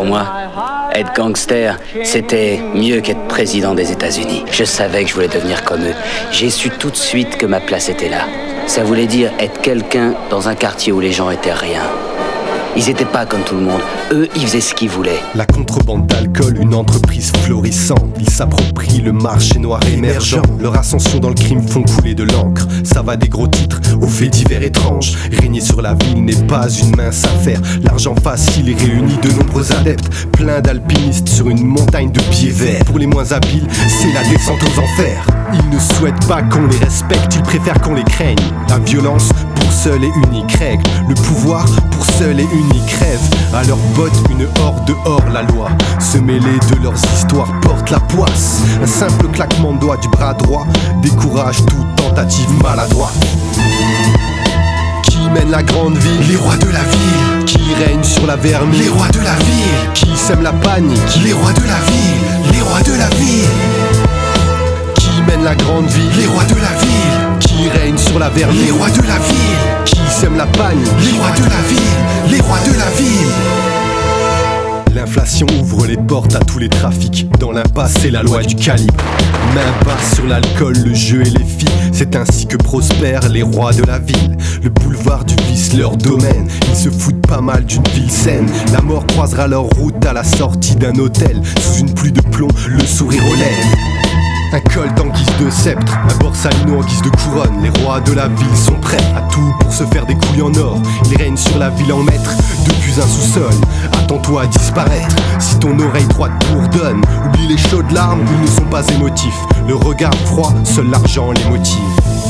moi, être gangster, c'était mieux qu'être président des États-Unis. Je savais que je voulais devenir comme eux. J'ai su tout de suite que ma place était là. Ça voulait dire être quelqu'un dans un quartier où les gens étaient rien. Ils étaient pas comme tout le monde. Eux, ils faisaient ce qu'ils voulaient. La contrebande d'alcool, une entreprise florissante. Ils s'approprient le marché noir émergent. Leur ascension dans le crime font couler de l'encre. Ça va des gros titres aux faits divers étranges. Régner sur la ville n'est pas une mince affaire. L'argent facile réunit de nombreux adeptes. Plein d'alpinistes sur une montagne de pieds verts. Pour les moins habiles, c'est la descente aux enfers. Ils ne souhaitent pas qu'on les respecte, ils préfèrent qu'on les craigne. La violence pour seule et unique règle. Le pouvoir pour seule et unique rêve. À leurs bottes une horde hors la loi. Se mêler de leurs histoires porte la poisse. Un simple claquement de doigts du bras droit décourage toute tentative maladroite. Qui mène la grande ville? Les rois de la ville. Qui règne sur la vermine? Les rois de la ville. Qui sème la panique? Les rois de la ville. Les rois de la ville. Qui mène la grande ville? Les rois de la ville. Qui règne sur la vermine? Les rois de la ville. Qui sème la panique? Les rois de la ville. Les rois de la ville. L'inflation ouvre les portes à tous les trafics. Dans l'impasse, c'est la loi du calibre. Main basse sur l'alcool, le jeu et les filles. C'est ainsi que prospèrent les rois de la ville. Le boulevard du vice, leur domaine. Ils se foutent pas mal d'une ville saine. La mort croisera leur route à la sortie d'un hôtel. Sous une pluie de plomb, le sourire aux lèvres. Un col en guise de sceptre, un borsalino en guise de couronne. Les rois de la ville sont prêts à tout pour se faire des couilles en or. Ils règnent sur la ville en maître, depuis un sous-sol. Attends-toi à disparaître, si ton oreille droite bourdonne. Oublie les chaudes larmes, ils ne sont pas émotifs. Le regard froid, seul l'argent les motive.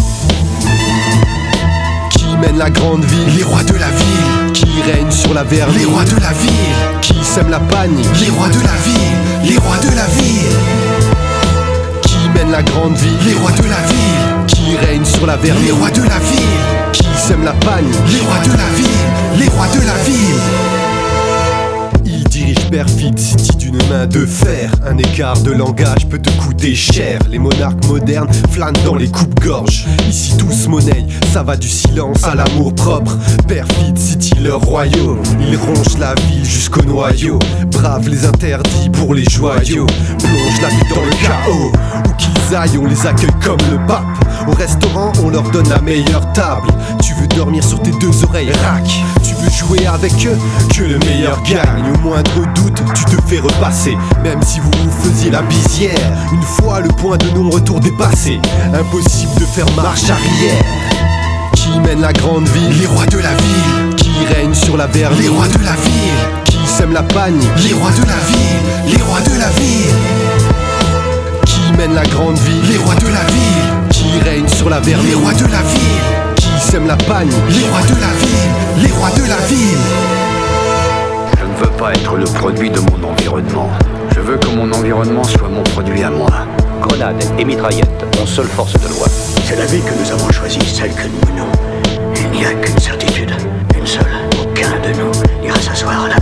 Qui mène la grande ville? Les rois de la ville. Qui règne sur la vermine? Les rois de la ville. Qui sème la panique? Les rois de la ville. Les rois de la ville. Mène la grande ville, les rois de la ville. Qui règne sur la vermine? Les rois de la ville. Qui sème la panique? Les rois de la ville. Les rois de la ville. Il dirige Perfid City d'une main de fer. Un écart de langage peut te coûter cher. Les monarques modernes flânent dans les coupes-gorges. Ici tous monnaie, ça va du silence à l'amour propre. Perfid City, leur royaume. Ils rongent la ville jusqu'au noyau. Bravent les interdits pour les joyaux. Plongent la vie dans le chaos. Où qu'ils aillent, on les accueille comme le pape. Au restaurant, on leur donne la meilleure table. Tu veux dormir sur tes deux oreilles, rack. Tu veux jouer avec eux, que le meilleur gagne. Au moindre doute, tu te fais repasser. Même si vous vous faisiez la bisière. Une fois le point de non-retour dépassé, impossible de faire marche arrière. Qui mène la grande ville? Les rois de la ville. Qui règne sur la vermine? Les rois de la ville. Qui sème la panique? Les rois de la ville. Les rois de la ville. Qui mène la grande ville? Les rois de la ville. Qui règne sur la vermine? Les rois de la ville. Qui sème la panique? Les rois de la ville. Les rois de la ville. Je ne veux pas être le produit de mon environnement. Je veux que mon environnement soit mon produit à moi. Grenades et mitraillettes, mon seule force de loi. C'est la vie que nous avons choisie, celle que nous menons. Il n'y a qu'une certitude, une seule. Aucun de nous n'ira s'asseoir là